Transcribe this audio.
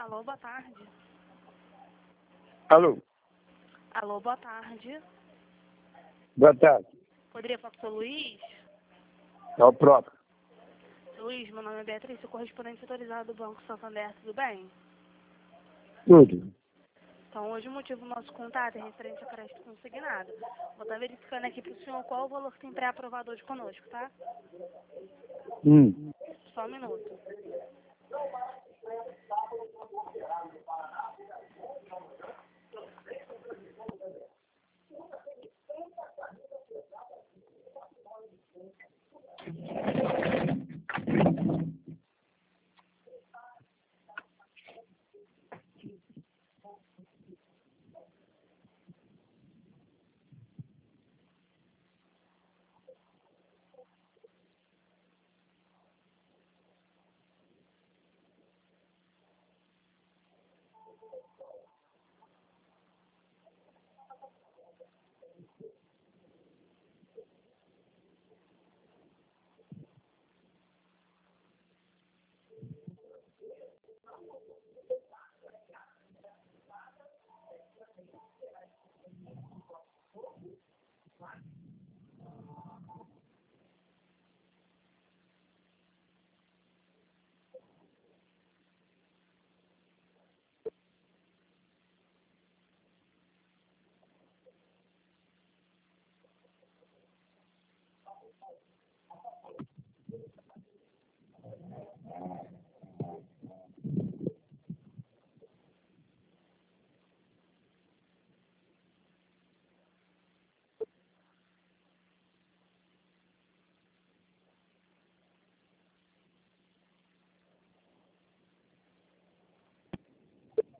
Alô, boa tarde. Alô, Alô, boa tarde. boa tarde. Poderia falar com o seu Luiz? É o próprio. Luiz, meu nome é Beatriz, sou correspondente autorizado do Banco Santander, tudo bem? Tudo. Então, hoje o motivo do nosso contato é referente a crédito consignado. Vou estar verificando aqui para o senhor qual o valor que tem pré-aprovado hoje conosco, tá? Só um minuto.